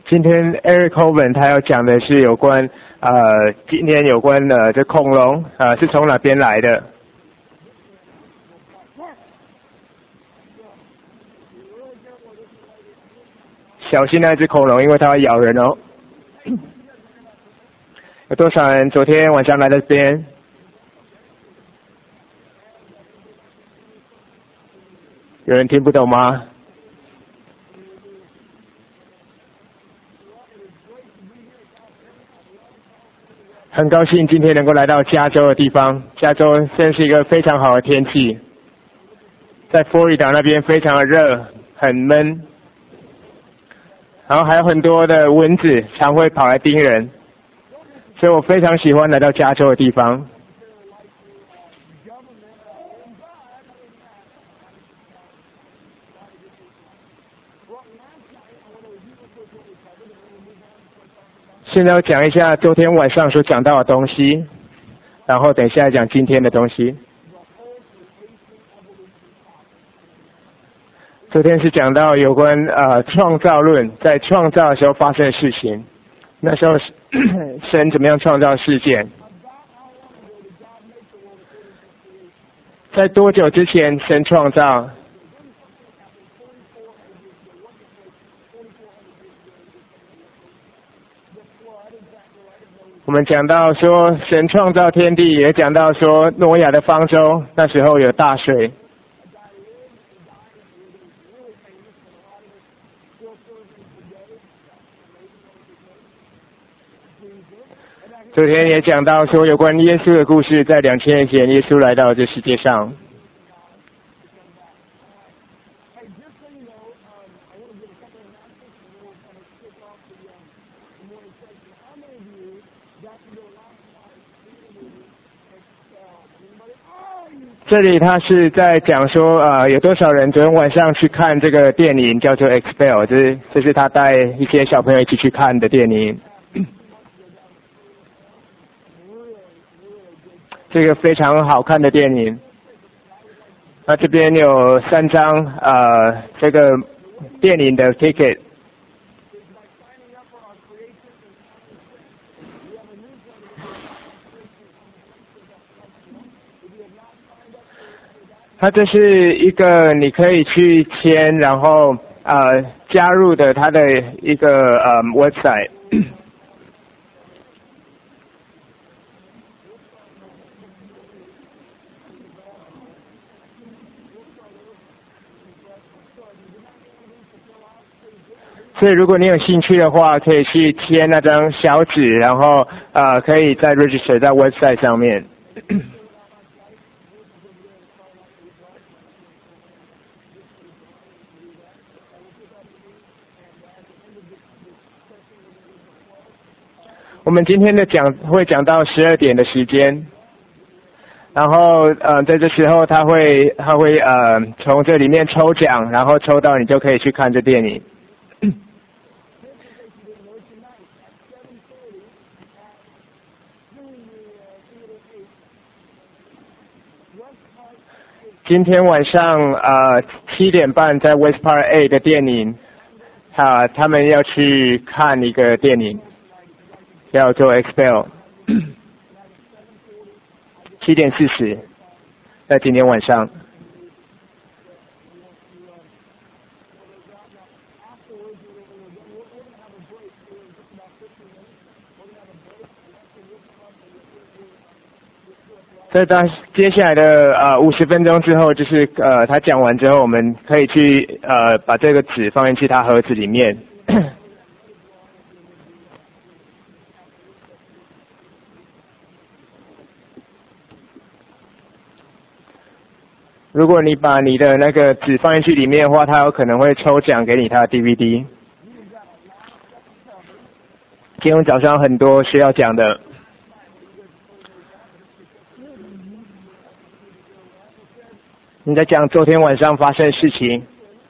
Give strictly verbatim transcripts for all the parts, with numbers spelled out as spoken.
今天 Eric Coleman 他要讲的是有关呃，今天有关的这恐龙呃是从哪边来的？小心那只恐龙，因为它会咬人哦。有多少人昨天晚上来这边？有人听不懂吗？很高兴今天能够来到加州的地方，加州真是一个非常好的天气，在佛罗里达那边非常的热，很闷，然后还有很多的蚊子常会跑来叮人，所以我非常喜欢来到加州的地方。现在要讲一下昨天晚上所讲到的东西，然后等一下讲今天的东西。昨天是讲到有关呃创造论，在创造的时候发生的事情，那时候神怎么样创造世界，在多久之前神创造？我们讲到说神创造天地，也讲到说挪亚的方舟那时候有大水。昨天也讲到说有关耶稣的故事，在两千年前耶稣来到这世界上。这里他是在讲说呃有多少人昨天晚上去看这个电影叫做 Expel， 这是这是他带一些小朋友一起去看的电影。这个非常好看的电影。那这边有三张呃这个电影的 ticket。它这是一个你可以去签，然后呃加入的它的一个呃 website。所以如果你有兴趣的话，可以去签那张小纸，然后呃可以在 register 在 website 上面。我们今天的讲会讲到十二点的时间，然后呃在这时候他会他会呃从这里面抽奖，然后抽到你就可以去看这电影。今天晚上呃七点半在 West Park A 的电影，啊他们要去看一个电影，叫做 Expel。七点四十，在今天晚上。在当接下来的呃五十分钟之后，就是呃他讲完之后，我们可以去呃把这个纸放进去他盒子里面。如果你把你的那个纸放进去里面的话，他有可能会抽奖给你他的 D V D。今天早上很多需要讲的。你在讲昨天晚上发生的事情。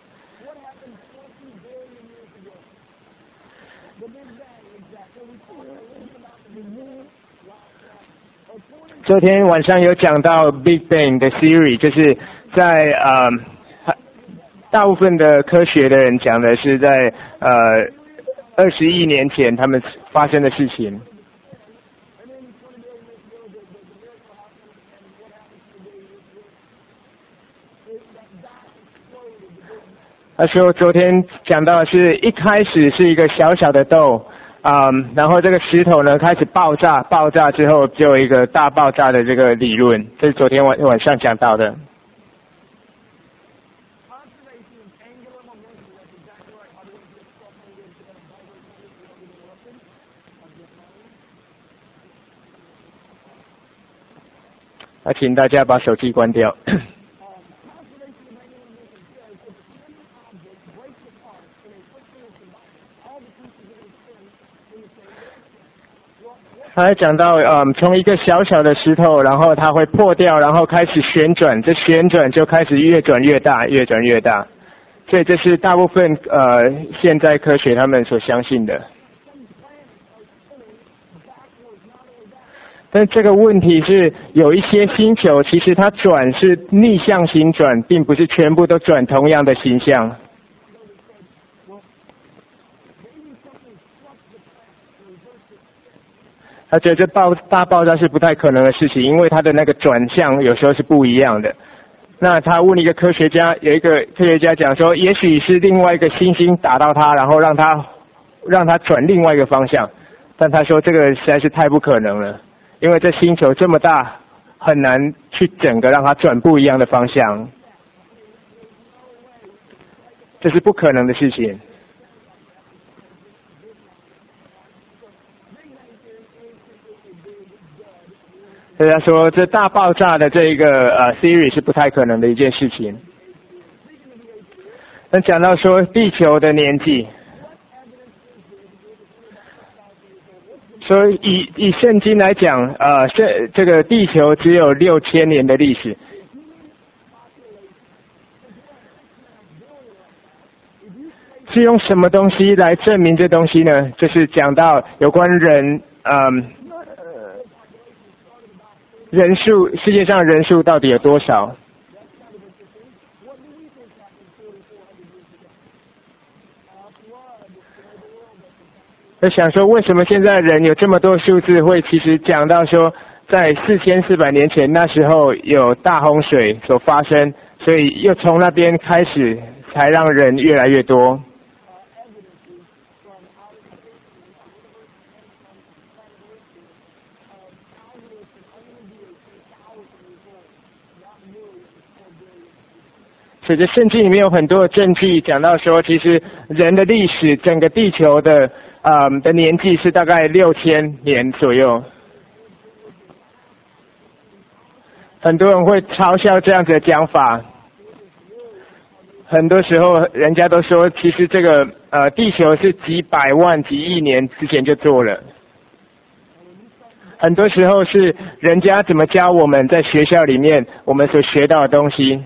昨天晚上有讲到 Big Bang 的 theory， 就是在呃大部分的科学的人讲的是在呃二十亿年前他们发生的事情。他说昨天讲到的是一开始是一个小小的豆，嗯，然后这个石头呢开始爆炸，爆炸之后就有一个大爆炸的这个理论，这是昨天晚晚上讲到的。那请大家把手机关掉。他还讲到，嗯，从一个小小的石头，然后它会破掉，然后开始旋转，这旋转就开始越转越大，越转越大。所以这是大部分呃现在科学他们所相信的。但这个问题是，有一些星球其实它转是逆向行转，并不是全部都转同样的形象。他觉得这爆大爆炸是不太可能的事情，因为它的那个转向有时候是不一样的。那他问一个科学家，有一个科学家讲说，也许是另外一个星星打到它，然后让它让它转另外一个方向。但他说这个实在是太不可能了，因为这星球这么大，很难去整个让它转不一样的方向，这是不可能的事情。所以他说，这大爆炸的这个呃 theory 是不太可能的一件事情。那讲到说地球的年纪，说以以圣经来讲，呃，这这个地球只有六千年的历史。是用什么东西来证明这东西呢？就是讲到有关人，嗯。人数，世界上人数到底有多少？我想说，为什么现在人有这么多数字会其实讲到说，在四千四百年前那时候有大洪水所发生，所以又从那边开始才让人越来越多。所以这圣经里面有很多的证据讲到说，其实人的历史，整个地球的呃的年纪是大概六千年左右。很多人会嘲笑这样子的讲法，很多时候人家都说，其实这个呃地球是几百万、几亿年之前就做了。很多时候是人家怎么教我们在学校里面我们所学到的东西。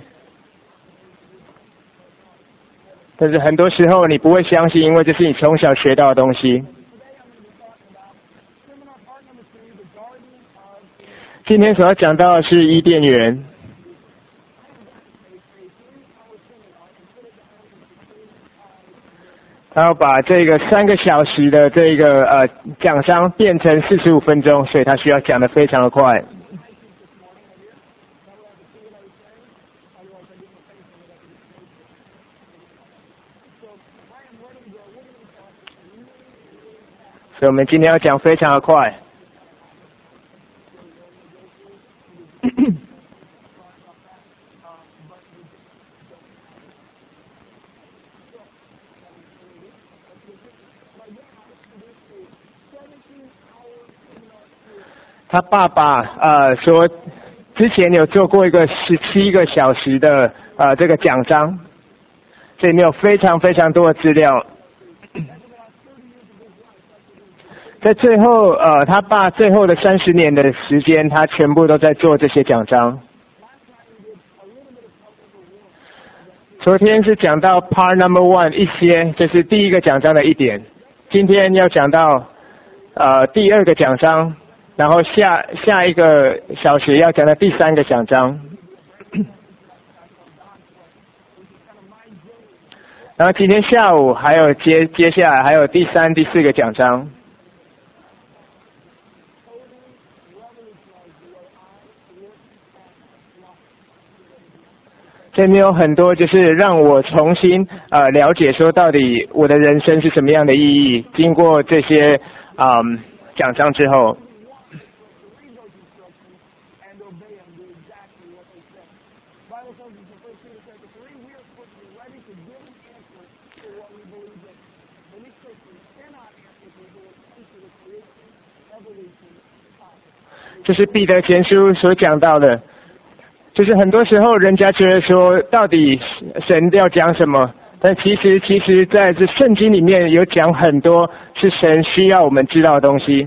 但是很多时候你不会相信，因为这是你从小学到的东西。今天所要讲到的是伊甸园。他要把这个三个小时的这个呃讲章变成四十五分钟，所以他需要讲得非常的快。所以我们今天要讲非常的快。他爸爸呃说，之前有做过一个十七个小时的呃这个讲章，这里面有非常非常多的资料。在最后呃他爸最后的三十年的时间，他全部都在做这些讲章。昨天是讲到 Part Number One 一些，这是第一个讲章的一点。今天要讲到呃第二个讲章。然后下下一个小时要讲的第三个讲章， 然后今天下午还有接接下来还有第三、第四个奖章。这里面有很多就是让我重新呃了解说到底我的人生是什么样的意义。经过这些嗯奖章之后，这是彼得前书所讲到的。就是很多时候人家觉得说到底神要讲什么，但其实其实在这圣经里面有讲很多是神需要我们知道的东西。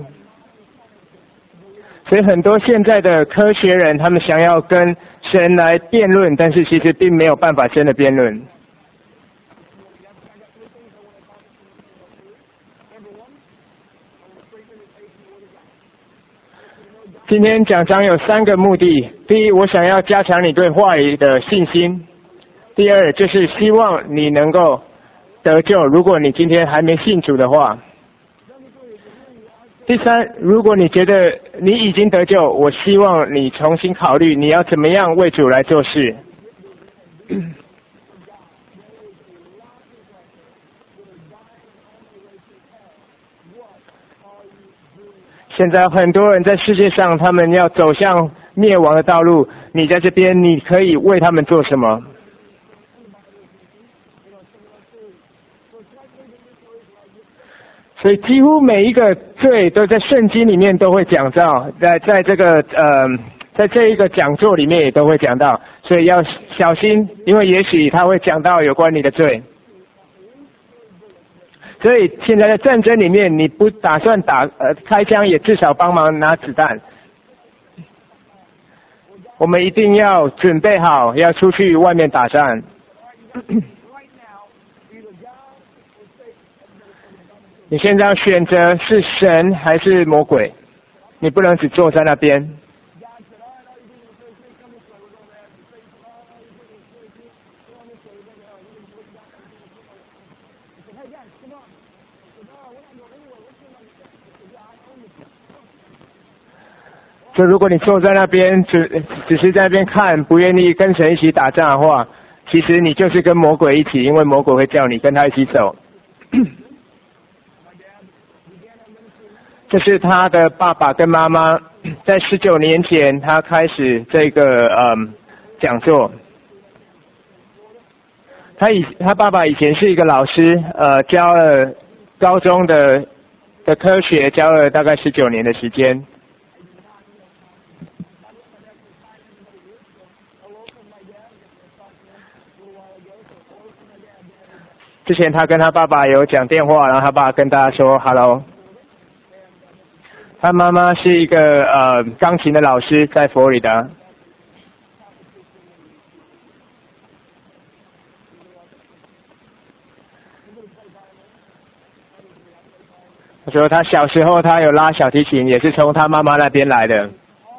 所以很多现在的科学人他们想要跟神来辩论，但是其实并没有办法真的辩论。今天讲章有三个目的。第一，我想要加强你对话语的信心。第二，就是希望你能够得救，如果你今天还没信主的话。第三，如果你觉得你已经得救，我希望你重新考虑你要怎么样为主来做事。现在很多人在世界上，他们要走向灭亡的道路，你在这边你可以为他们做什么？所以几乎每一个罪都在圣经里面都会讲到，在在这个呃，在这一个讲座里面也都会讲到，所以要小心，因为也许他会讲到有关你的罪。所以现在在战争里面，你不打算打呃开枪，也至少帮忙拿子弹。我们一定要准备好，要出去外面打仗。你现在要选择是神还是魔鬼，你不能只坐在那边。就如果你坐在那边只只是在那边看，不愿意跟神一起打仗的话，其实你就是跟魔鬼一起，因为魔鬼会叫你跟他一起走。这是他的爸爸跟妈妈在十九年前他开始这个嗯讲座。他以他爸爸以前是一个老师，呃教了高中的的科学，教了大概十九年的时间。之前他跟他爸爸有讲电话，然后他爸跟大家说 hello。他妈妈是一个呃钢琴的老师，在佛罗里达。他说他小时候他有拉小提琴，也是从他妈妈那边来的。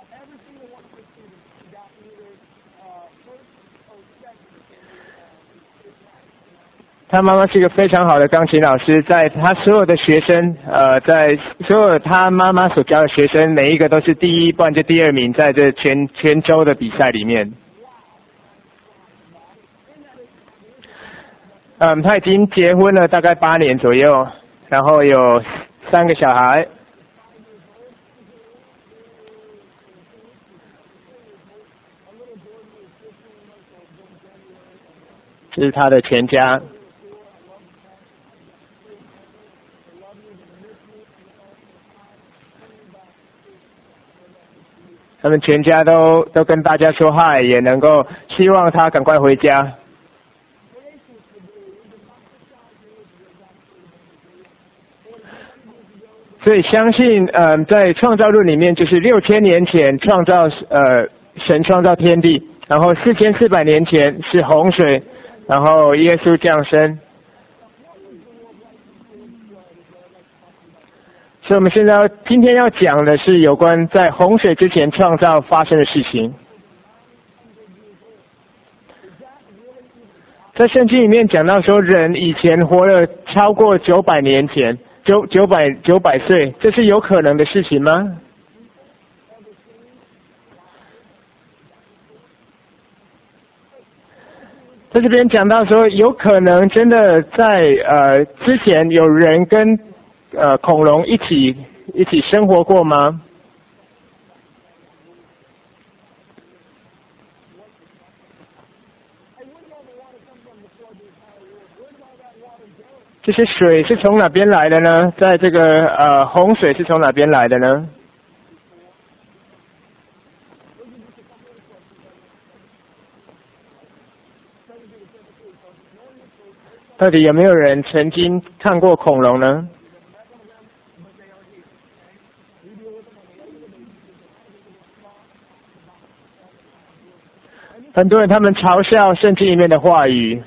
他妈妈是一个非常好的钢琴老师，在他所有的学生，呃，在所有他妈妈所教的学生，每一个都是第一，不然就第二名，在这全全州的比赛里面。嗯，他已经结婚了大概八年左右，然后有三个小孩。这是他的全家。他们全家都都跟大家说嗨，也能够希望他赶快回家。所以相信，嗯、呃，在创造论里面，就是六千年前创造，呃，神创造天地，然后四千四百年前是洪水，然后耶稣降生。所以我们现在要今天要讲的是有关在洪水之前创造发生的事情。 在圣经里面讲到说，人以前活了超过九百年前，九九百九百岁，这是有可能的事情吗？在这边讲到说，有可能真的在呃之前有人跟呃恐龙一起一起生活过吗？这些水是从哪边来的呢？在这个呃洪水是从哪边来的呢？到底有没有人曾经看过恐龙呢？很多人他们嘲笑圣经里面的话语。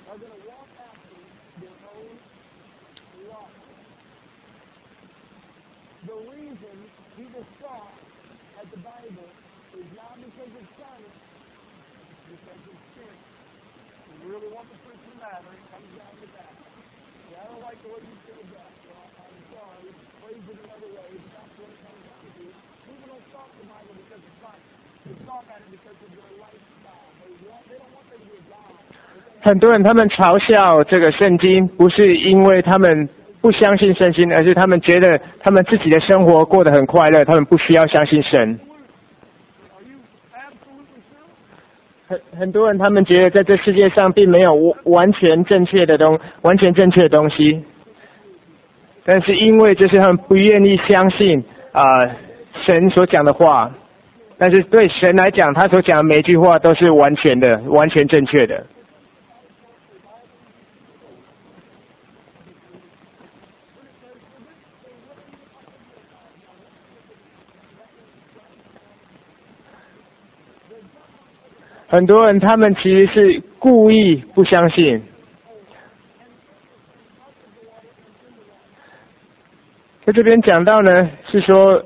很多人他们嘲笑这个圣经，不是因为他们不相信圣经，而是他们觉得他们自己的生活过得很快乐，他们不需要相信神。很很多人他们觉得在这世界上并没有完全正确的东完全正确的东西，但是因为就是他们不愿意相信啊、呃、神所讲的话，但是对神来讲，他所讲的每一句话都是完全的、完全正确的。很多人他们其实是故意不相信。在这边讲到呢，是说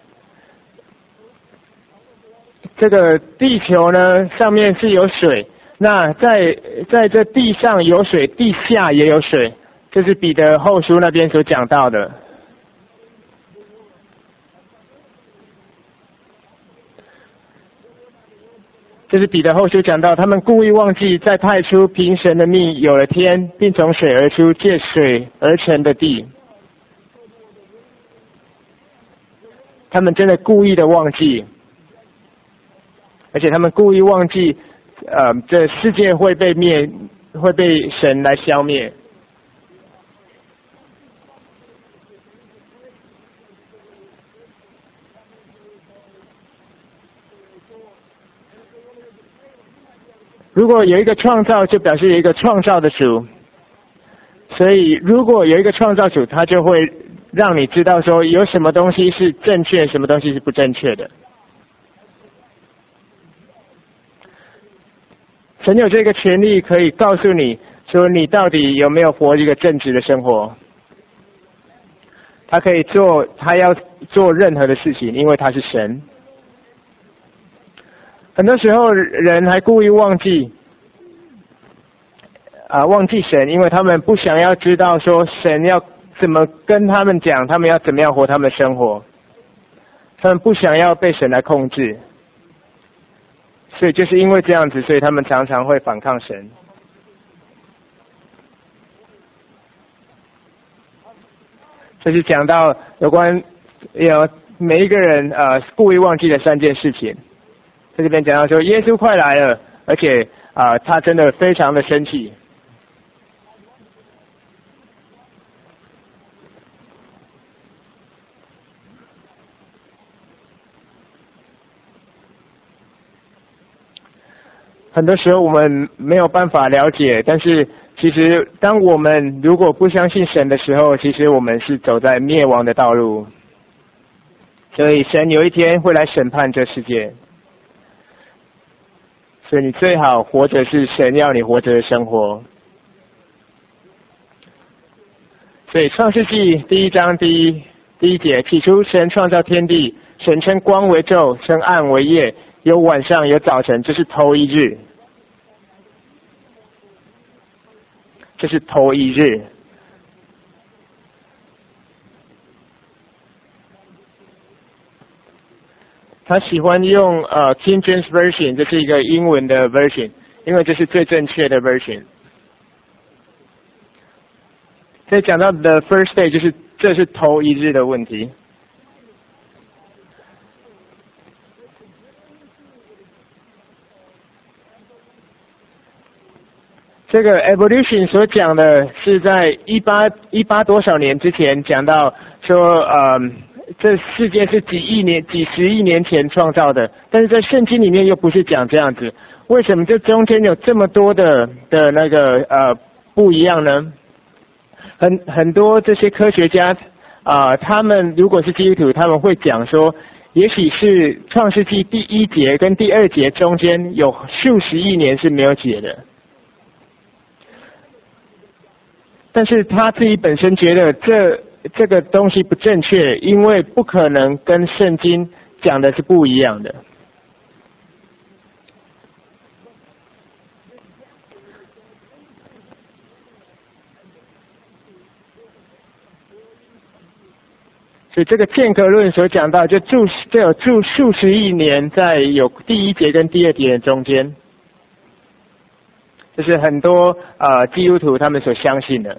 这个地球呢上面是有水，那在在这地上有水，地下也有水，这是彼得后书那边所讲到的。这是彼得后书讲到，他们故意忘记在太初凭神的命有了天，并从水而出，借水而成的地。他们真的故意的忘记，而且他们故意忘记，呃，这世界会被灭，会被神来消灭。如果有一个创造，就表示有一个创造的主。所以如果有一个创造主，他就会让你知道说有什么东西是正确，什么东西是不正确的。神有这个权利可以告诉你说你到底有没有活一个正直的生活。他可以做他要做任何的事情，因为他是神。很多时候人还故意忘记啊、呃，忘记神，因为他们不想要知道说神要怎么跟他们讲，他们要怎么样活他们的生活，他们不想要被神来控制，所以就是因为这样子，所以他们常常会反抗神。这是讲到有关有每一个人呃故意忘记的三件事情。在这边讲到说耶稣快来了，而且啊、呃、他真的非常的生气。很多时候我们没有办法了解，但是其实当我们如果不相信神的时候，其实我们是走在灭亡的道路。所以神有一天会来审判这世界，所以你最好活着是神要你活着的生活。所以创世纪第一章第一第一节，起初神创造天地，神称光为昼，称暗为夜，有晚上有早晨，这是头一日。 这是头一日。他喜欢用呃 King James Version， 这是一个英文的 version， 因为这是最正确的 version。所以讲到 the first day， 就是这是头一日的问题。这个 evolution 所讲的是在一八一八多少年之前讲到说，呃，这世界是几亿年、几十亿年前创造的，但是在圣经里面又不是讲这样子。为什么这中间有这么多的的那个呃不一样呢？很很多这些科学家啊、呃，他们如果是基督徒，他们会讲说，也许是创世纪第一节跟第二节中间有数十亿年是没有解的。但是他自己本身觉得这这个东西不正确，因为不可能跟圣经讲的是不一样的。所以这个间隔论所讲到，就住就有住数十亿年在有第一节跟第二节的中间，这是很多呃基督徒他们所相信的。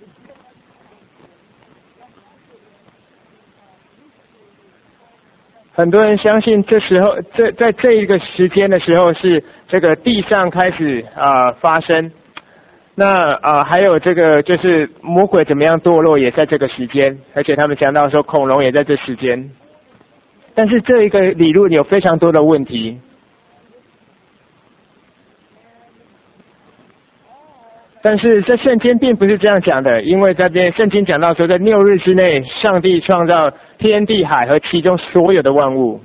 很多人相信这时候，这在这一个时间的时候是这个地上开始啊、呃、发生，那啊、呃、还有这个就是魔鬼怎么样堕落也在这个时间，而且他们讲到说恐龙也在这时间，但是这一个理论有非常多的问题。但是这圣经并不是这样讲的，因为这边圣经讲到说，在六日之内，上帝创造天地海和其中所有的万物。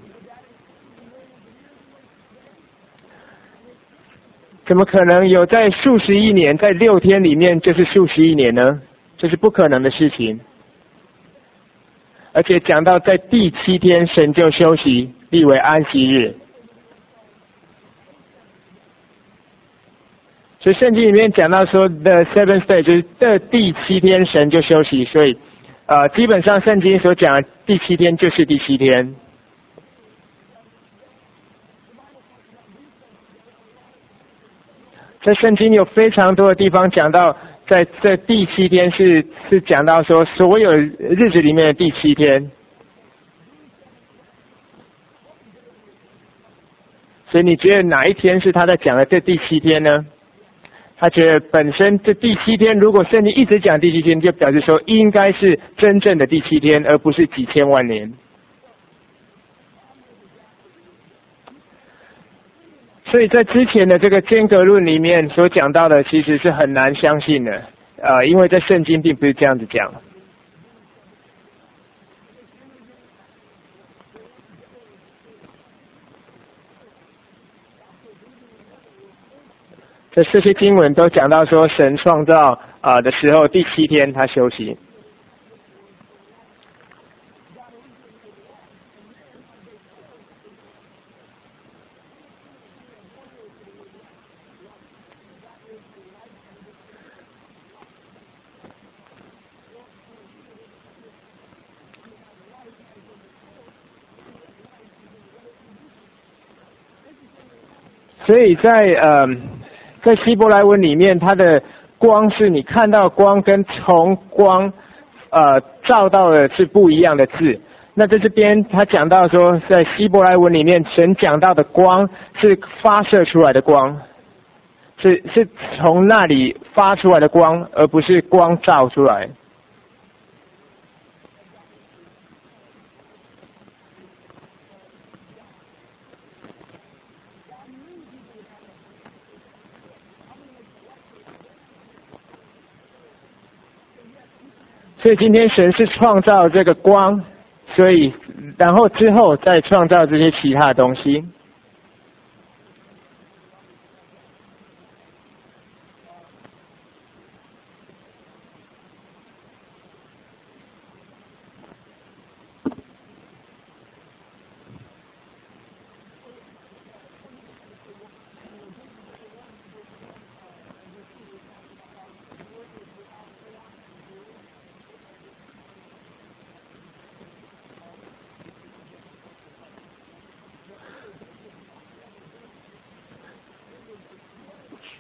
怎么可能有在数十亿年，在六天里面就是数十亿年呢？这是不可能的事情。而且讲到在第七天，神就休息，立为安息日。所以圣经里面讲到说 ，the seventh day 就是这第七天神就休息，所以，呃，基本上圣经所讲的第七天就是第七天。在圣经有非常多的地方讲到，在这第七天是是讲到说所有日子里面的第七天。所以你觉得哪一天是他在讲的这第七天呢？他觉得本身这第七天，如果圣经一直讲第七天，就表示说应该是真正的第七天，而不是几千万年。所以在之前的这个间隔论里面所讲到的，其实是很难相信的，呃，因为在圣经并不是这样子讲。这这些经文都讲到说，神创造啊、呃、的时候，第七天他休息。所以在呃，在希伯来文里面，它的光是你看到光跟从光呃照到的是不一样的字。那在这边他讲到说，在希伯来文里面，神讲到的光是发射出来的光，是是从那里发出来的光，而不是光照出来。所以今天神是创造这个光，所以然后之后再创造这些其他的东西。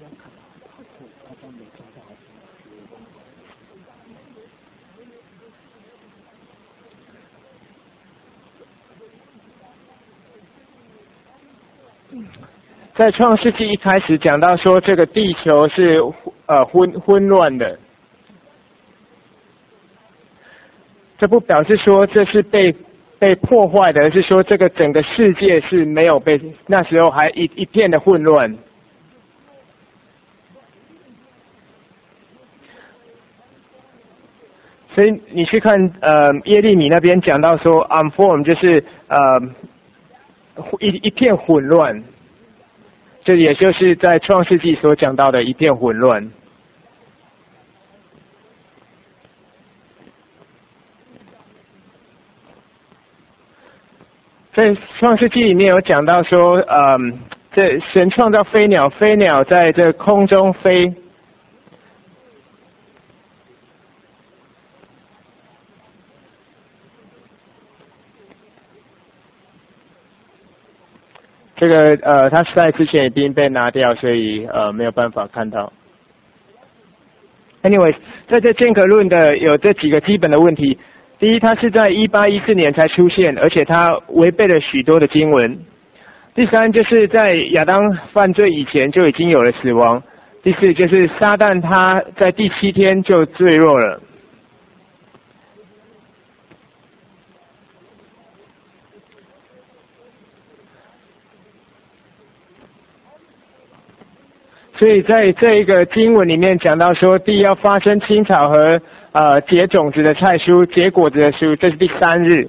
在创世纪一开始讲到说，这个地球是呃混混乱的，这不表示说这是被被破坏的，而是说这个整个世界是没有被，那时候还一一片的混乱。所以你去看呃耶利米那边讲到说 unformed 就是呃一一片混乱。这也就是在创世纪所讲到的一片混乱。在创世纪里面有讲到说，嗯，这神创造飞鸟，飞鸟在这空中飞。这个呃，它在之前已经被拿掉，所以呃没有办法看到。Anyways， 在这间隔论的有这几个基本的问题。第一，它是在一八一四年才出现，而且它违背了许多的经文。第三，就是在亚当犯罪以前就已经有了死亡。第四，就是撒旦他在第七天就坠落了。所以在这一个经文里面讲到说，地要发生青草和呃结种子的菜蔬，结果子的蔬，这是第三日。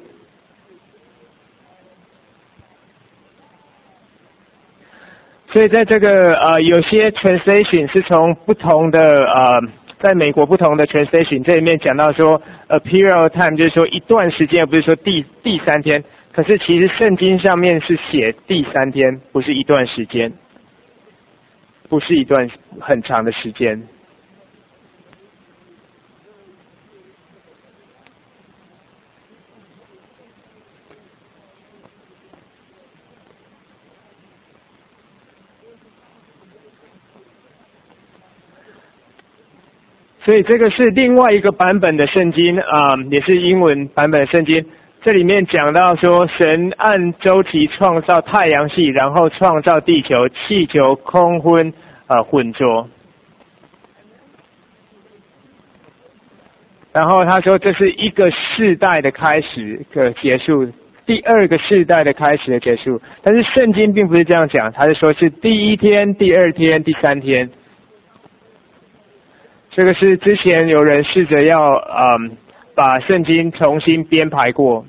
所以在这个呃有些 translation 是从不同的呃在美国不同的 translation 这里面讲到说 a period of time 就是说一段时间，而不是说第第三天。可是其实圣经上面是写第三天，不是一段时间。不是一段很长的时间。所以这个是另外一个版本的圣经啊、呃，也是英文版本的圣经。这里面讲到说，神按周期创造太阳系，然后创造地球、气球、空昏呃混浊。然后他说这是一个世代的开始的结束，第二个世代的开始的结束。但是圣经并不是这样讲，他是说是第一天、第二天、第三天。这个是之前有人试着要嗯把圣经重新编排过。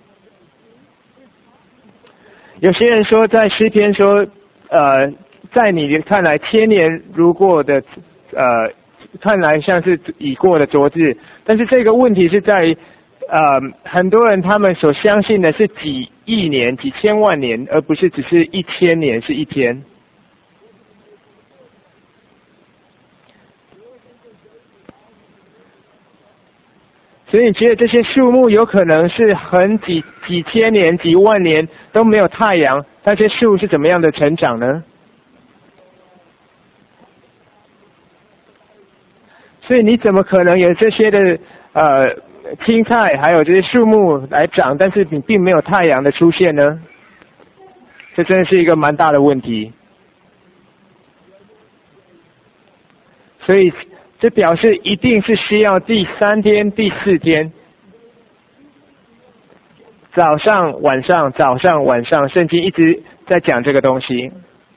有些人说在诗篇说，呃，在你看来千年如过的，呃，看来像是已过的昨日。但是这个问题是在于，呃，很多人他们所相信的是几亿年、几千万年，而不是只是一千年是一天。所以你觉得这些树木有可能是很几几千年、几万年都没有太阳，那些树是怎么样的成长呢？所以你怎么可能有这些的呃青菜还有这些树木来长，但是你并没有太阳的出现呢？这真的是一个蛮大的问题。所以这表示一定是需要第三天、第四天，早上、晚上、早上、晚上，圣经一直在讲这个东西，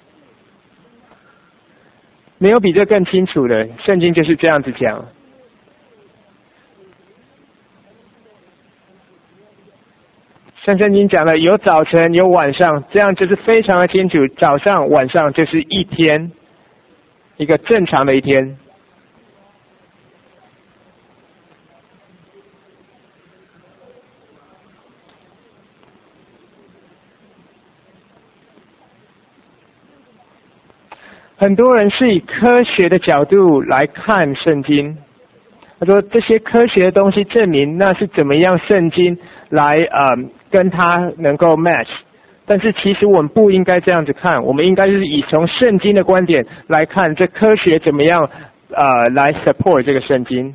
没有比这更清楚的，圣经就是这样子讲。像圣经讲的，有早晨，有晚上，这样就是非常的清楚，早上、晚上就是一天，一个正常的一天。很多人是以科学的角度来看圣经，他说这些科学的东西证明那是怎么样圣经来呃跟他能够 match， 但是其实我们不应该这样子看，我们应该是以从圣经的观点来看，这科学怎么样呃来 support 这个圣经。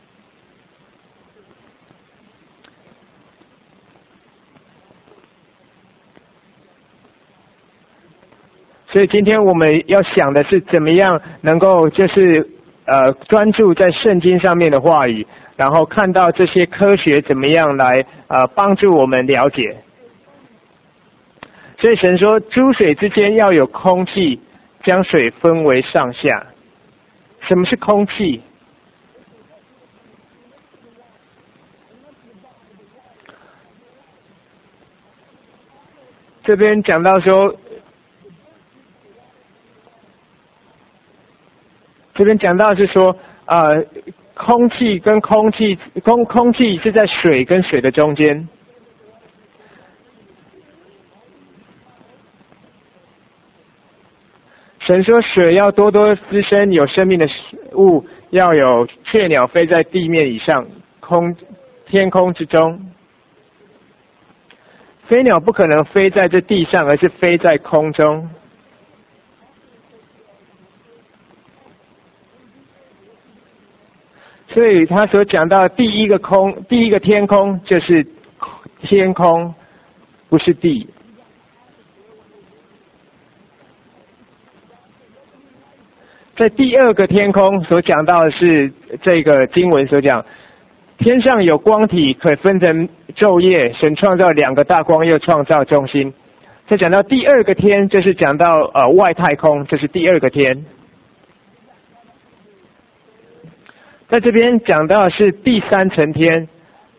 所以今天我们要想的是怎么样能够就是呃专注在圣经上面的话语，然后看到这些科学怎么样来呃帮助我们了解。所以神说诸水之间要有空气，将水分为上下。什么是空气？这边讲到说这边讲到是说，呃，空气跟空气，空空气是在水跟水的中间。神说水要多多滋生有生命的物，要有雀鸟飞在地面以上，空天空之中。飞鸟不可能飞在这地上，而是飞在空中。所以他所讲到第一个空，第一个天空就是天空，不是地。在第二个天空所讲到的是这个经文所讲，天上有光体可分成昼夜，神创造两个大光，又创造中心。再讲到第二个天，就是讲到呃外太空，这是第二个天。在这边讲到的是第三层天，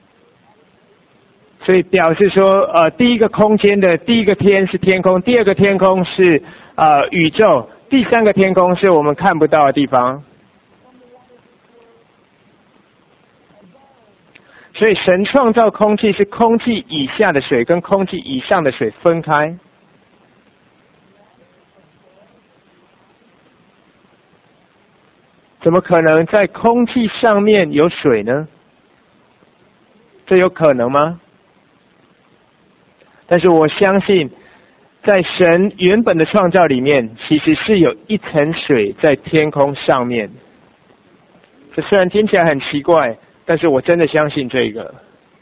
所以表示说呃第一个空间的第一个天是天空，第二个天空是呃宇宙，第三个天空是我们看不到的地方。所以神创造空气是空气以下的水跟空气以上的水分开。怎么可能在空气上面有水呢？这有可能吗？但是我相信在神原本的创造里面，其实是有一层水在天空上面。这虽然听起来很奇怪，但是我真的相信这个。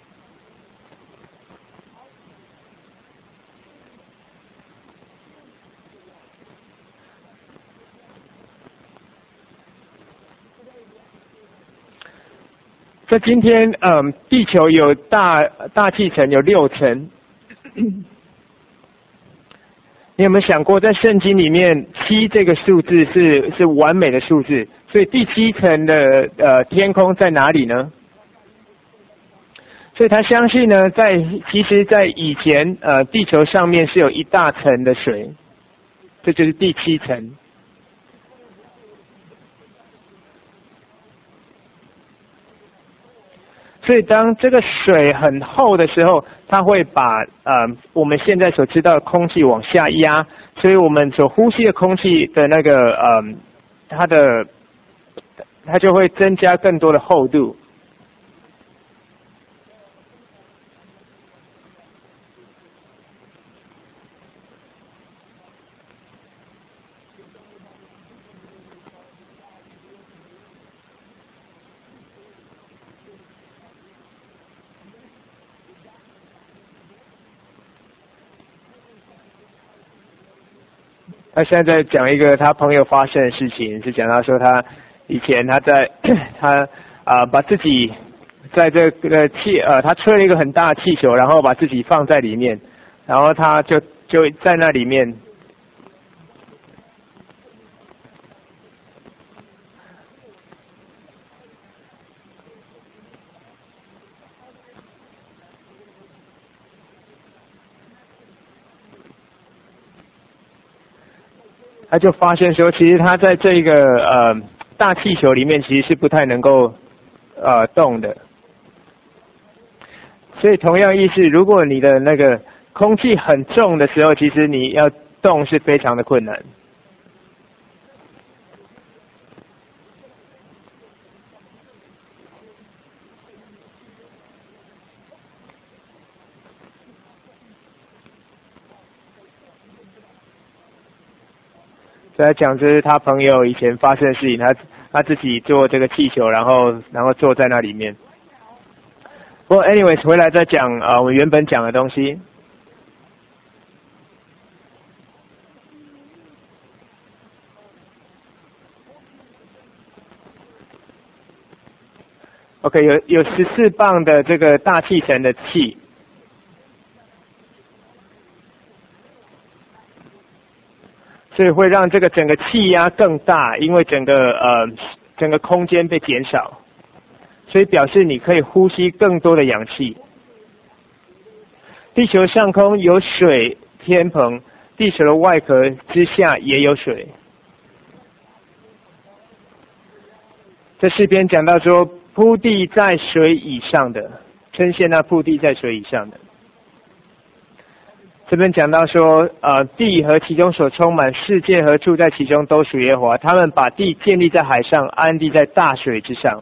在今天，嗯，地球有大大气层有六层。你有没有想过，在圣经里面，七这个数字是是完美的数字，所以第七层的呃天空在哪里呢？所以他相信呢，在其实，在以前呃地球上面是有一大层的水，这就是第七层。所以当这个水很厚的时候，它会把呃我们现在所知道的空气往下压，所以我们所呼吸的空气的那个呃它的它就会增加更多的厚度。他现在在讲一个他朋友发生的事情，是讲到说他以前他在他啊、呃、把自己在这个气呃他吹了一个很大的气球，然后把自己放在里面，然后他就就在那里面。他就发现说，其实他在这个呃大气球里面其实是不太能够呃动的。所以同样意思，如果你的那个空气很重的时候，其实你要动是非常的困难。 在讲这是他朋友以前发生的事情，他他自己做这个气球，然后然后坐在那里面。不过 anyways 回来再讲啊、呃，我原本讲的东西。OK， 有有十四磅的这个大气层的气，所以会让这个整个气压更大，因为整个呃整个空间被减少，所以表示你可以呼吸更多的氧气。地球上空有水天棚，地球的外壳之下也有水。这诗篇讲到说，铺地在水以上的，称谢那铺地在水以上的。这边讲到说，呃，地和其中所充满，世界和住在其中都属耶和华。他们把地建立在海上，安地在大水之上。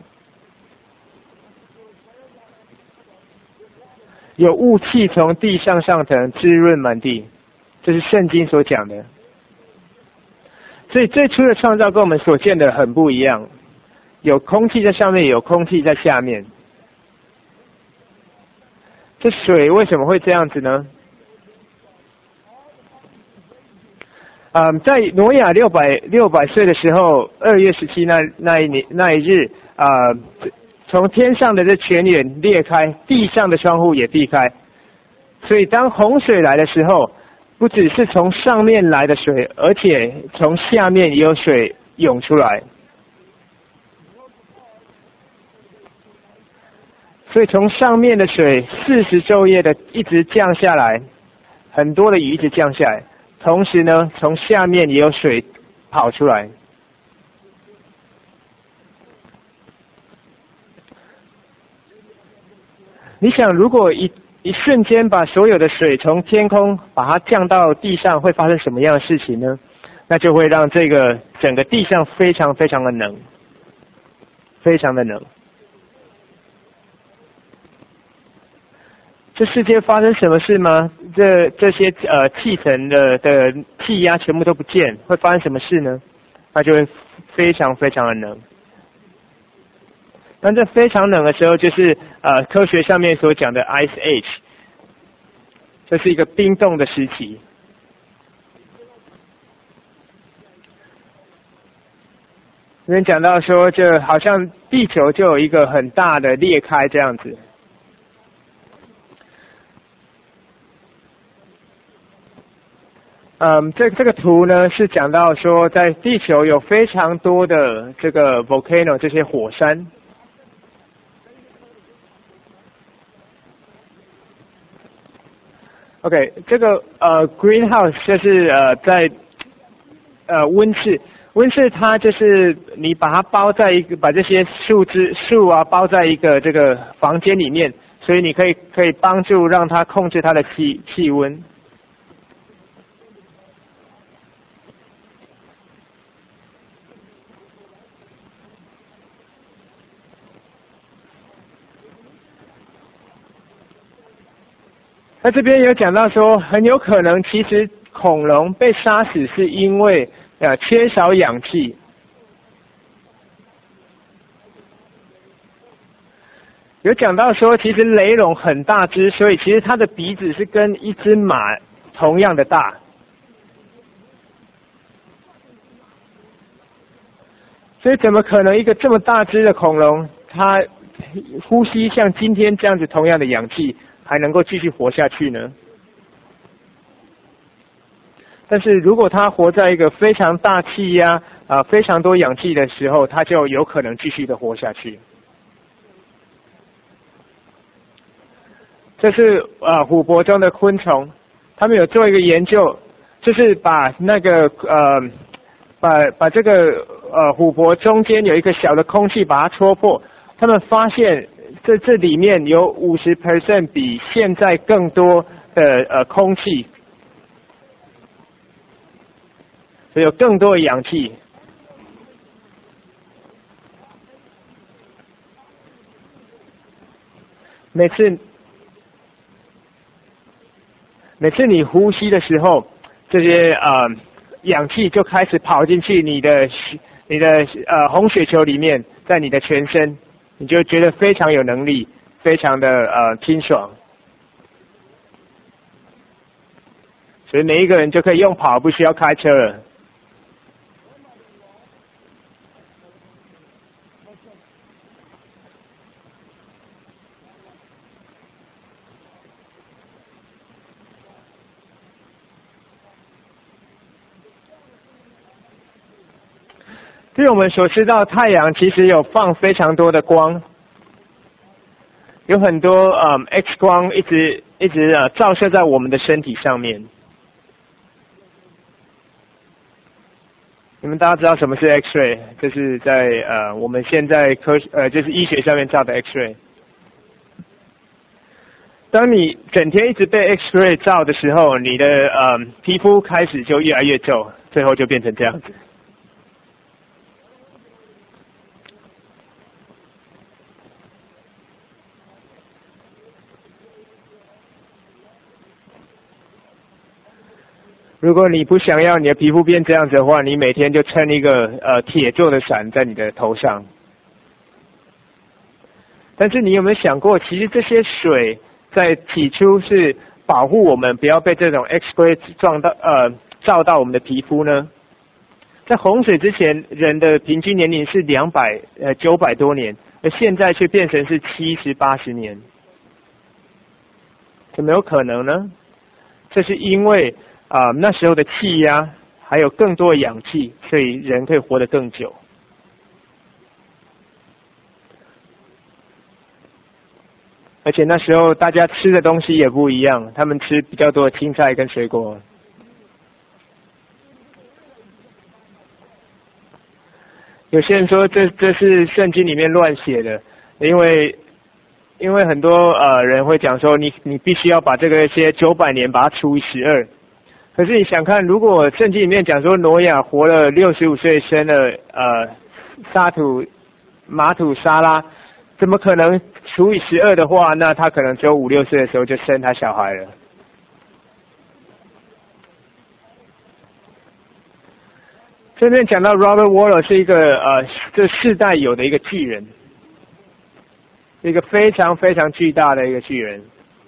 有雾气从地上上腾，滋润满地，这是圣经所讲的。所以最初的创造跟我们所见的很不一样，有空气在上面，有空气在下面。这水为什么会这样子呢？嗯，在挪亚六百六百岁的时候，二月十七那那一年那一日，啊、呃，从天上的这泉眼裂开，地上的窗户也闭开，所以当洪水来的时候，不只是从上面来的水，而且从下面也有水涌出来。所以从上面的水四十昼夜的一直降下来，很多的雨一直降下来。同时呢，从下面也有水跑出来。你想，如果一一瞬间把所有的水从天空把它降到地上，会发生什么样的事情呢？那就会让这个整个地上非常非常的冷，非常的冷。这世界发生什么事吗？这这些呃气层的的气压全部都不见，会发生什么事呢？它就会非常非常的冷。那这非常冷的时候，就是呃科学上面所讲的 Ice Age， 这是一个冰冻的时期。这边讲到说，就好像地球就有一个很大的裂开这样子。嗯，这这个图呢是讲到说，在地球有非常多的这个 volcano 这些火山。OK， 这个呃 greenhouse 就是呃在呃温室，温室它就是你把它包在一个把这些树枝树啊包在一个这个房间里面，所以你可以可以帮助让它控制它的气气温。那这边有讲到说，很有可能其实恐龙被杀死是因为呃缺少氧气。有讲到说，其实雷龙很大只，所以其实它的鼻子是跟一只马同样的大。所以怎么可能一个这么大只的恐龙，它呼吸像今天这样子同样的氧气，还能够继续活下去呢？但是如果它活在一个非常大气压啊、呃、非常多氧气的时候，它就有可能继续的活下去。这是呃琥珀中的昆虫，他们有做一个研究，就是把那个呃把把这个呃琥珀中间有一个小的空气把它戳破，他们发现这这里面有 百分之五十 比现在更多的呃空气，有更多的氧气。每次每次你呼吸的时候，这些呃氧气就开始跑进去你的你的呃红血球里面，在你的全身，你就觉得非常有能力，非常的呃清爽。所以每一个人就可以用跑，不需要开车了。据我们所知道，太阳其实有放非常多的光，有很多嗯 X 光一直一直呃照射在我们的身体上面。你们大家知道什么是 X-ray？ 这是在呃我们现在科呃就是医学上面照的 X-ray。当你整天一直被 X-ray 照的时候，你的呃皮肤开始就越来越皱，最后就变成这样子。如果你不想要你的皮肤变这样子的话，你每天就撑一个呃铁做的伞在你的头上。但是你有没有想过，其实这些水在起初是保护我们不要被这种 X-ray 撞到呃照到我们的皮肤呢？在洪水之前，人的平均年龄是两百呃九百多年，而现在却变成是七十八十年，怎么有可能呢？这是因为啊、呃、那时候的气压还有更多的氧气，所以人可以活得更久。而且那时候大家吃的东西也不一样，他们吃比较多的青菜跟水果。有些人说这这是圣经里面乱写的，因为因为很多呃人会讲说你你必须要把这个些九百年把它除以十二。可是你想看，如果圣经里面讲说挪亚活了六十五岁生了呃沙土马土沙拉，怎么可能除以十二的话，那他可能只有五六岁的时候就生他小孩了。这边讲到 Robert Waller 是一个呃这世代有的一个巨人，一个非常非常巨大的一个巨人。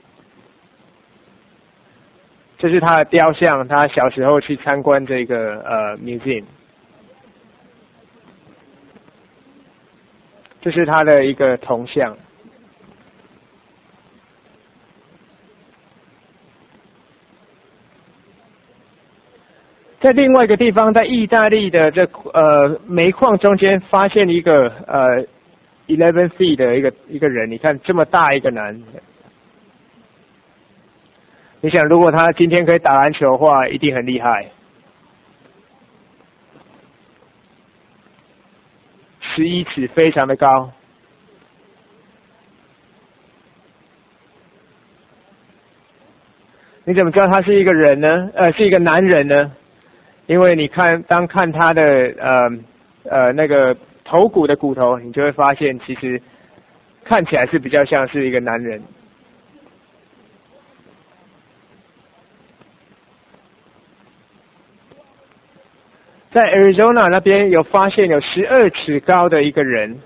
这是他的雕像，他小时候去参观这个呃 museum。这是他的一个铜像。在另外一个地方，在意大利的这呃煤矿中间发现一个呃 eleven feet 的一个一个人，你看这么大一个男的。你想，如果他今天可以打篮球的话，一定很厉害。十一尺，非常的高。你怎么知道他是一个人呢？呃，是一个男人呢？因为你看，当看他的呃呃那个头骨的骨头，你就会发现，其实看起来是比较像是一个男人。在 Arizona 那边有发现有十二尺高的一个人，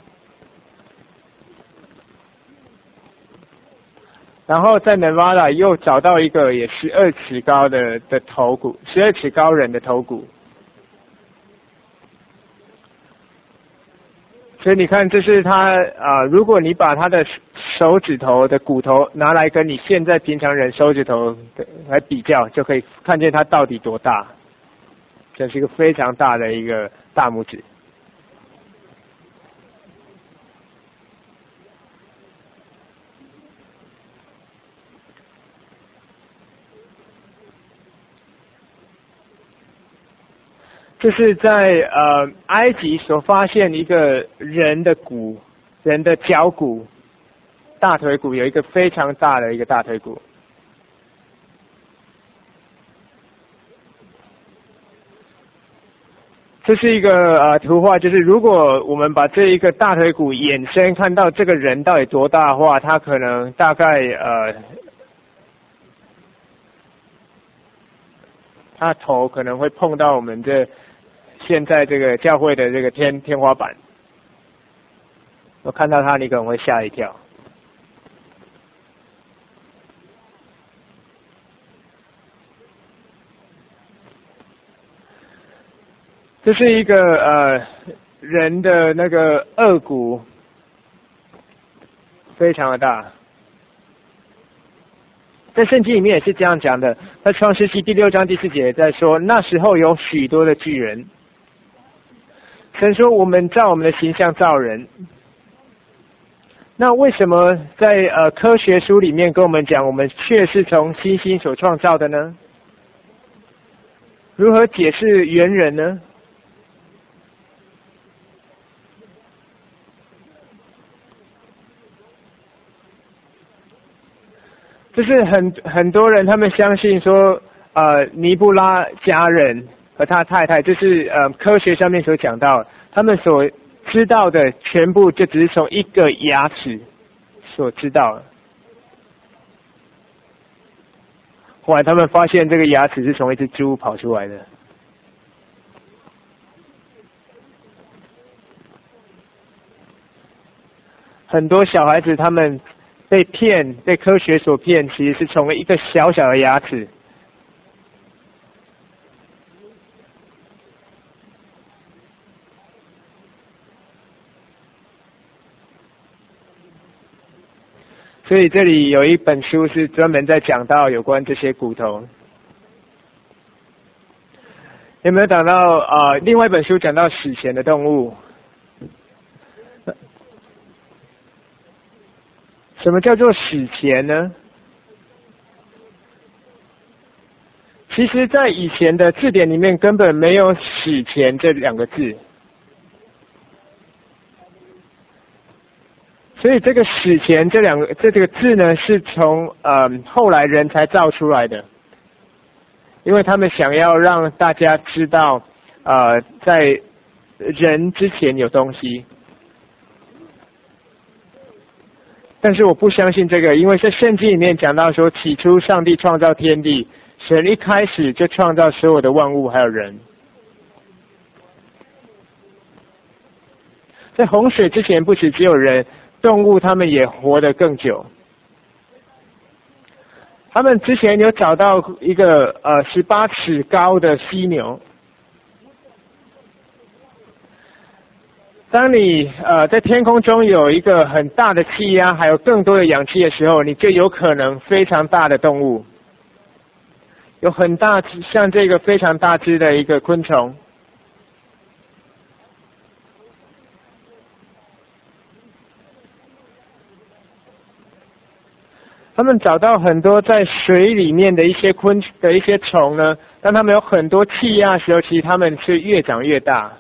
然后在 Nevada 又找到一个也十二尺高的的头骨，十二尺高人的头骨。所以你看，这是他啊、呃，如果你把他的手指头的骨头拿来跟你现在平常人手指头来比较，就可以看见它到底多大。这是一个非常大的一个大拇指。这是在呃埃及所发现一个人的骨，人的脚骨，大腿骨有一个非常大的一个大腿骨。这是一个呃图画，就是如果我们把这一个大腿骨延伸，看到这个人到底多大的话，他可能大概呃， 他头可能会碰到我们这现在这个教会的这个天天花板。我看到他，你可能会吓一跳。这是一个呃人的那个颚骨，非常的大。在圣经里面也是这样讲的，在创世纪第六章第四节在说，那时候有许多的巨人。神说我们照我们的形象造人。那为什么在呃科学书里面跟我们讲，我们却是从星星所创造的呢？如何解释猿人呢？就是很很多人他们相信说，呃，尼布拉加人和他太太，就是呃科学上面所讲到，他们所知道的全部就只是从一个牙齿所知道的。后来他们发现这个牙齿是从一只猪跑出来的。很多小孩子他们被骗，被科学所骗，其实是从一个小小的牙齿。所以这里有一本书是专门在讲到有关这些骨头。有没有讲到呃另外一本书讲到史前的动物？什么叫做史前呢？其实在以前的字典里面根本没有史前这两个字。所以这个史前这两个这这个字呢，是从呃后来人才造出来的，因为他们想要让大家知道，呃，在人之前有东西。但是我不相信这个，因为在圣经里面讲到说，起初上帝创造天地，神一开始就创造所有的万物还有人。在洪水之前，不只只有人。动物他们也活得更久。他们之前有找到一个呃十八尺高的犀牛。当你呃在天空中有一个很大的气压，还有更多的氧气的时候，你就有可能非常大的动物，有很大像这个非常大只的一个昆虫。他们找到很多在水里面的一些昆的一些虫呢，当他们有很多气压的时候，其实他们是越长越大。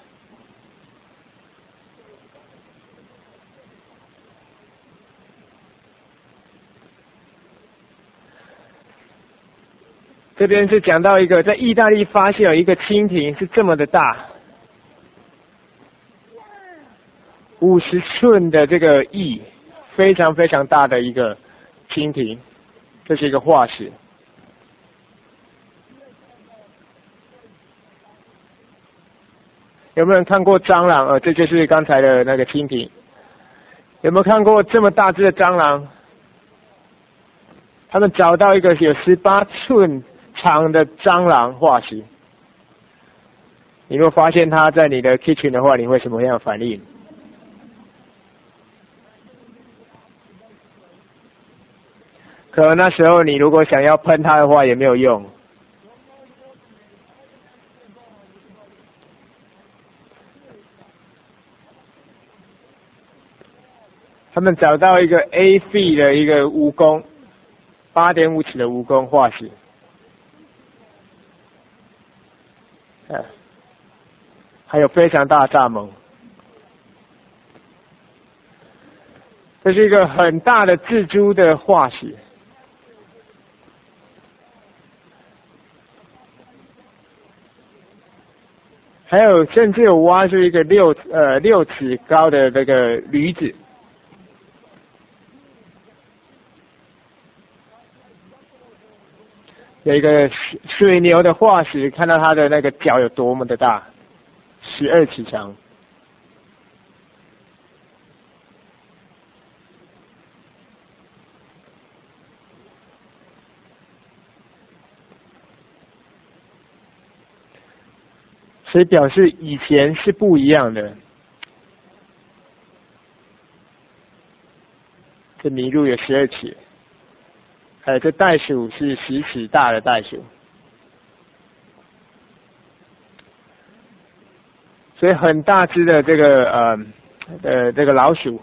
这边是讲到一个在意大利发现有一个蜻蜓是这么的大，五十寸的这个翼，非常非常大的一个蜻蜓，这是一个化石。有没有人看过蟑螂？呃，这就是刚才的那个蜻蜓。有没有看过这么大只的蟑螂？他们找到一个有十八寸长的蟑螂化石。你如果发现它在你的 kitchen 的话，你会什么样的反应？可能那时候你如果想要喷它的话也没有用。他们找到一个 A feet 的一个蜈蚣，八点五尺的蜈蚣化石。啊，还有非常大的蚱蜢。这是一个很大的蜘蛛的化石。还有甚至有挖出一个六呃六尺高的那个驴子。 有一个水水牛的化石，看到它的那个脚有多么的大，十二尺长。所以表示以前是不一样的。这麋鹿有十二尺，还有这袋鼠是十尺大的袋鼠。所以很大只的这个呃呃这个老鼠。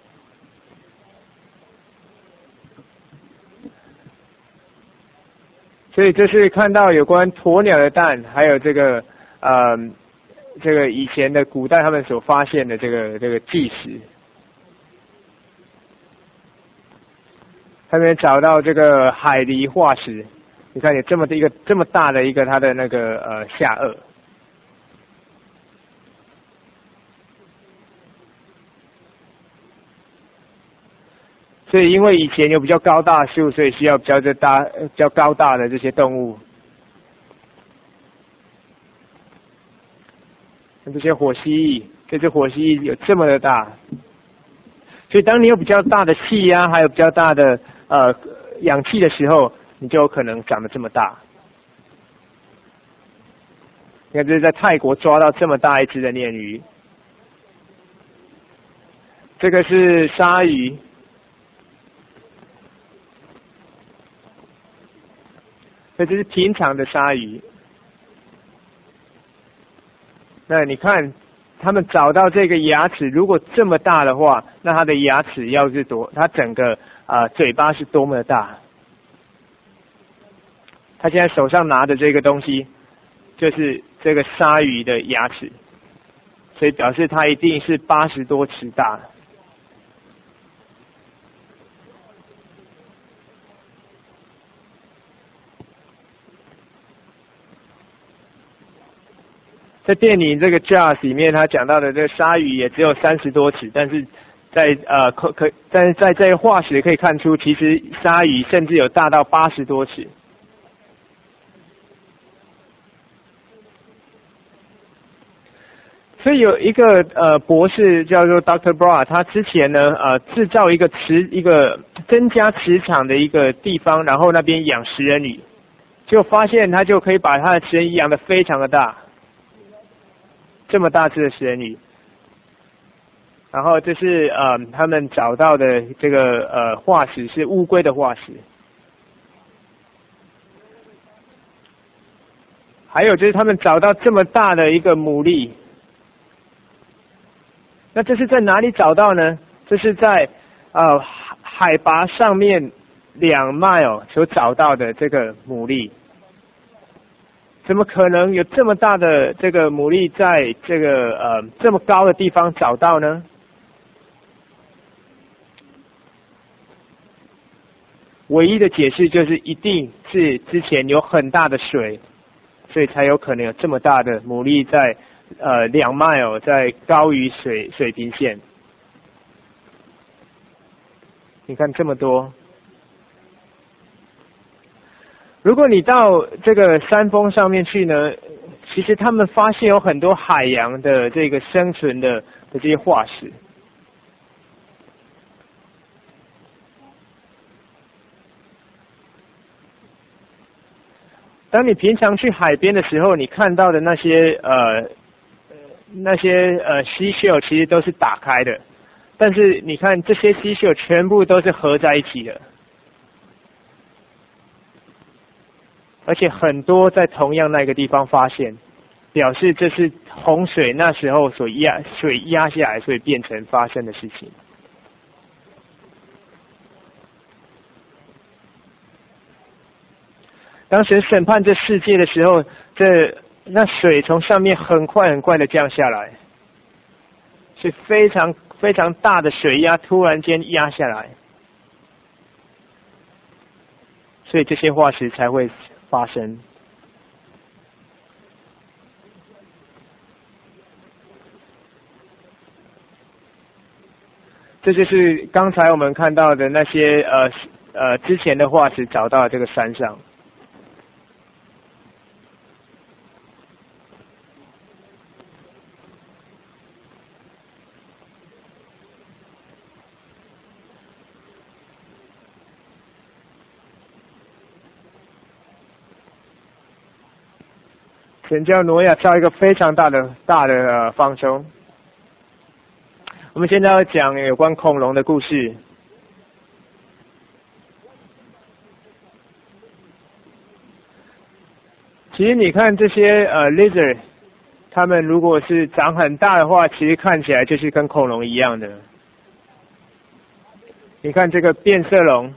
所以这是看到有关鸵鸟的蛋，还有这个呃这个以前的古代他们所发现的这个这个纪石。他们找到这个海狸化石，你看有这么的一个这么大的一个它的那个呃下颚。所以因为以前有比较高大的树，所以需要比较大比较高大的这些动物。这些火蜥蜴，这只火蜥蜴有这么的大。所以当你有比较大的气压，还有比较大的呃氧气的时候，你就有可能长得这么大。你看这是在泰国抓到这么大一只的鲶鱼。这个是鲨鱼。这就是平常的鲨鱼。那你看他们找到这个牙齿，如果这么大的话，那它的牙齿要是多，它整个啊、呃、嘴巴是多么的大。他现在手上拿的这个东西，就是这个鲨鱼的牙齿，所以表示它一定是八十多尺大。在电影这个 Jaws 里面，他讲到的这个鲨鱼也只有三十多尺，但是在呃可可，但是在这个化石可以看出，其实鲨鱼甚至有大到八十多尺。所以有一个呃博士叫做 Doctor Bra， 他之前呢呃制造一个磁一个增加磁场的一个地方，然后那边养食人鱼，就发现他就可以把他的食人鱼养得非常的大。这么大只的食人鱼，然后这是呃他们找到的这个呃化石是乌龟的化石，还有就是他们找到这么大的一个牡蛎，那这是在哪里找到呢？这是在呃海拔上面两 mile 所找到的这个牡蛎。怎么可能有这么大的这个牡蛎在这个呃这么高的地方找到呢？唯一的解释就是一定是之前有很大的水，所以才有可能有这么大的牡蛎在呃两 mile 在高于水水平线。你看这么多。如果你到这个山峰上面去呢，其实他们发现有很多海洋的这个生存的的这些化石。当你平常去海边的时候，你看到的那些呃那些呃溪秀其实都是打开的，但是你看这些溪秀全部都是合在一起的。而且很多在同样那个地方发现，表示这是洪水那时候所压水压下来，所以变成发生的事情。当神审判这世界的时候，这那水从上面很快很快的降下来，是非常非常大的水压突然间压下来，所以这些化石才会发生。这就是刚才我们看到的那些呃呃之前的化石找到这个山上。 神叫挪亚造一个非常大的大的呃方舟。我们现在要讲有关恐龙的故事。其实你看这些呃 lizard， 它们如果是长很大的话，其实看起来就是跟恐龙一样的。你看这个变色龙，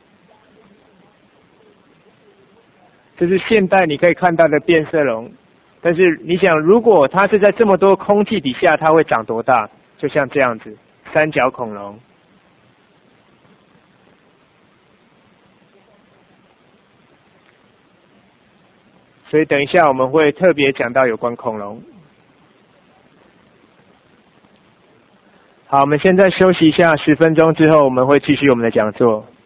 这是现代你可以看到的变色龙。但是你想，如果它是在这么多空气底下，它会长多大？就像这样子，三角恐龙。所以等一下我们会特别讲到有关恐龙。好，我们现在休息一下十分钟之后，我们会继续我们的讲座。